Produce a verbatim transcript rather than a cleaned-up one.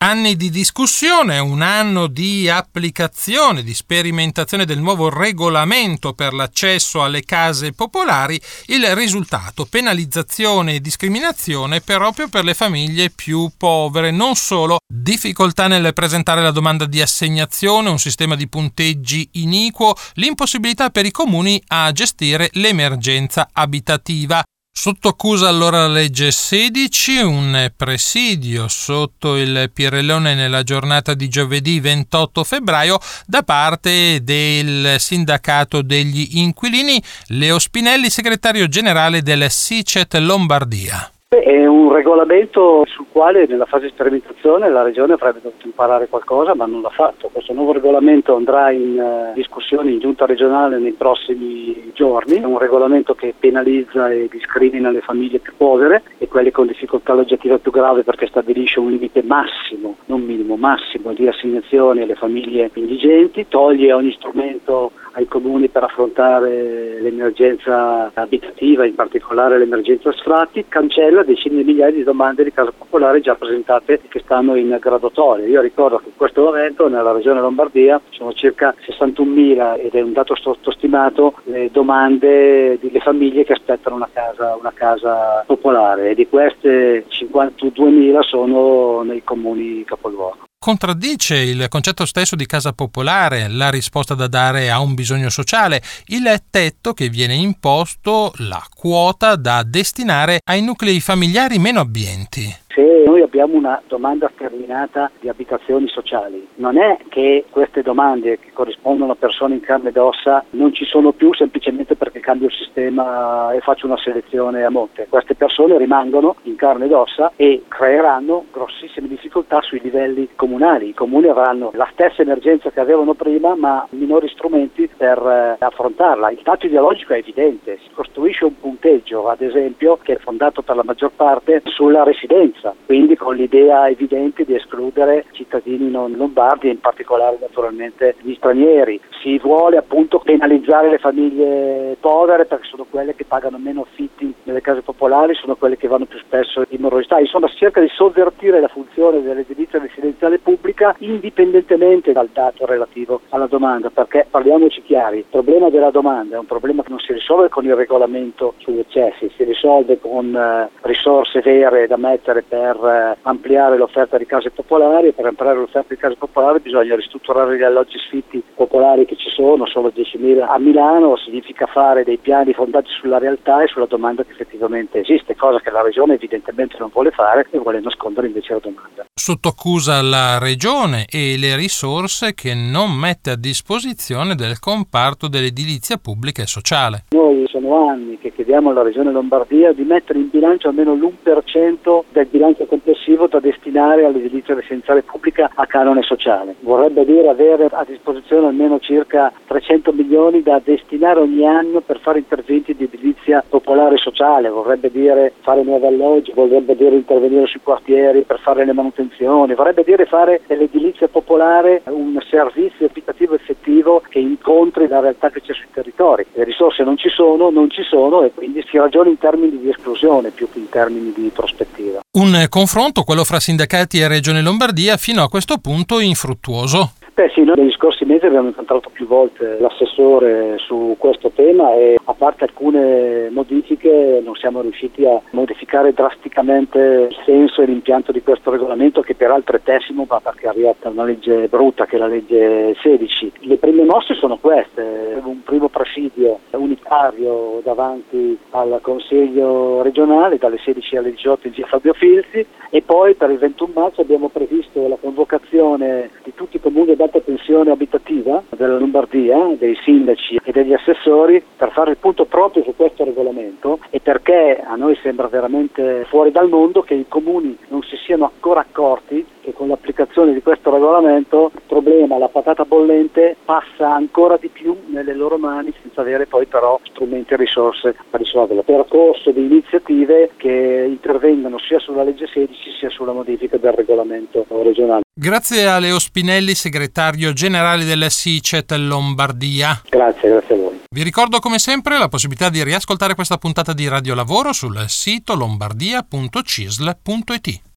Anni di discussione, un anno di applicazione, di sperimentazione del nuovo regolamento per l'accesso alle case popolari. Il risultato: penalizzazione e discriminazione proprio per le famiglie più povere. Non solo, difficoltà nel presentare la domanda di assegnazione, un sistema di punteggi iniquo, l'impossibilità per i comuni a gestire l'emergenza abitativa. Sotto accusa allora la legge sedici, un presidio sotto il Pirellone nella giornata di giovedì ventotto febbraio da parte del sindacato degli inquilini. Leo Spinelli, segretario generale del SICET Lombardia. È un regolamento sul quale nella fase di sperimentazione la Regione avrebbe dovuto imparare qualcosa, ma non l'ha fatto. Questo nuovo regolamento andrà in uh, discussione in giunta regionale nei prossimi giorni. È un regolamento che penalizza e discrimina le famiglie più povere e quelle con difficoltà loggiativa più grave, perché stabilisce un limite massimo, non minimo, massimo di assegnazioni alle famiglie indigenti, toglie ogni strumento ai comuni per affrontare l'emergenza abitativa, in particolare l'emergenza sfratti, cancella decine di migliaia di domande di casa popolare già presentate che stanno in graduatoria. Io ricordo che in questo momento nella regione Lombardia sono circa sessantunomila, ed è un dato sottostimato, le domande delle famiglie che aspettano una casa, una casa popolare, e di queste cinquantaduemila sono nei comuni capoluogo. Contraddice il concetto stesso di casa popolare la risposta da dare a un bisogno sociale, il tetto che viene imposto, la quota da destinare ai nuclei familiari meno abbienti. Se noi abbiamo una domanda sterminata di abitazioni sociali, non è che queste domande che corrispondono a persone in carne ed ossa non ci sono più semplicemente perché cambio il sistema e faccio una selezione a monte. Queste persone rimangono in carne ed ossa e creeranno grossissime difficoltà sui livelli comunali. I comuni avranno la stessa emergenza che avevano prima, ma minori strumenti per eh, affrontarla. Il dato ideologico è evidente: si costruisce un punteggio, ad esempio, che è fondato per la maggior parte sulla residenza, quindi con l'idea evidente di escludere cittadini non lombardi e in particolare naturalmente gli stranieri. Si vuole appunto penalizzare le famiglie povere perché sono quelle che pagano meno affitti nelle case popolari, sono quelle che vanno più spesso in morosità. Insomma, si cerca di sovvertire la funzione dell'edilizia residenziale pubblica indipendentemente dal dato relativo alla domanda, perché parliamoci chiari: il problema della domanda è un problema che non si risolve con il regolamento sugli accessi, si risolve con eh, risorse vere da mettere per per eh, ampliare l'offerta di case popolari, e per ampliare l'offerta di case popolari bisogna ristrutturare gli alloggi sfitti popolari che ci sono, sono diecimila a Milano. Significa fare dei piani fondati sulla realtà e sulla domanda che effettivamente esiste, cosa che la Regione evidentemente non vuole fare e vuole nascondere invece la domanda. Sotto accusa la Regione e le risorse che non mette a disposizione del comparto dell'edilizia pubblica e sociale. Noi sono anni che chiediamo alla Regione Lombardia di mettere in bilancio almeno l'uno per cento del bilancio complessivo da destinare all'edilizia residenziale pubblica a canone sociale. Vorrebbe dire avere a disposizione almeno circa trecento milioni da destinare ogni anno per fare interventi di edilizia popolare e sociale, vorrebbe dire fare nuovi alloggi, vorrebbe dire intervenire sui quartieri per fare le manutenzioni, vorrebbe dire fare dell'edilizia popolare un servizio abitativo effettivo che incontri la realtà che c'è sui territori. Le risorse non ci sono, non ci sono e quindi si ragiona in termini di esclusione più che in termini di prospettiva. Un confronto, quello fra sindacati e Regione Lombardia, fino a questo punto infruttuoso. Beh sì, noi negli scorsi mesi abbiamo incontrato più volte l'assessore su questo tema e a parte alcune modifiche non siamo riusciti a modificare drasticamente il senso e l'impianto di questo regolamento, che peraltro è pessimo, ma perché è arrivata una legge brutta che è la legge sedici. Le prime mosse sono queste: un primo presidio unitario davanti al Consiglio regionale dalle sedici alle diciotto in via Fabio Filzi, e poi per il ventuno marzo abbiamo previsto la convocazione di tutti i comuni ad alta tensione abitativa della Lombardia, dei sindaci e degli assessori, per fare il punto proprio su questo regolamento, e perché a noi sembra veramente fuori dal mondo che i comuni non si siano ancora accorti che con l'applicazione di questo regolamento il problema, la patata bollente, passa ancora di più nelle loro mani senza avere poi però strumenti e risorse per risolverlo. Percorso di iniziative che intervengano sia sulla legge sedici sia sulla modifica del regolamento regionale. Grazie a Leo Spinelli, segretario generale della SICET Lombardia. Grazie, grazie a voi. Vi ricordo come sempre la possibilità di riascoltare questa puntata di Radio Lavoro sul sito lombardia punto cisl punto it.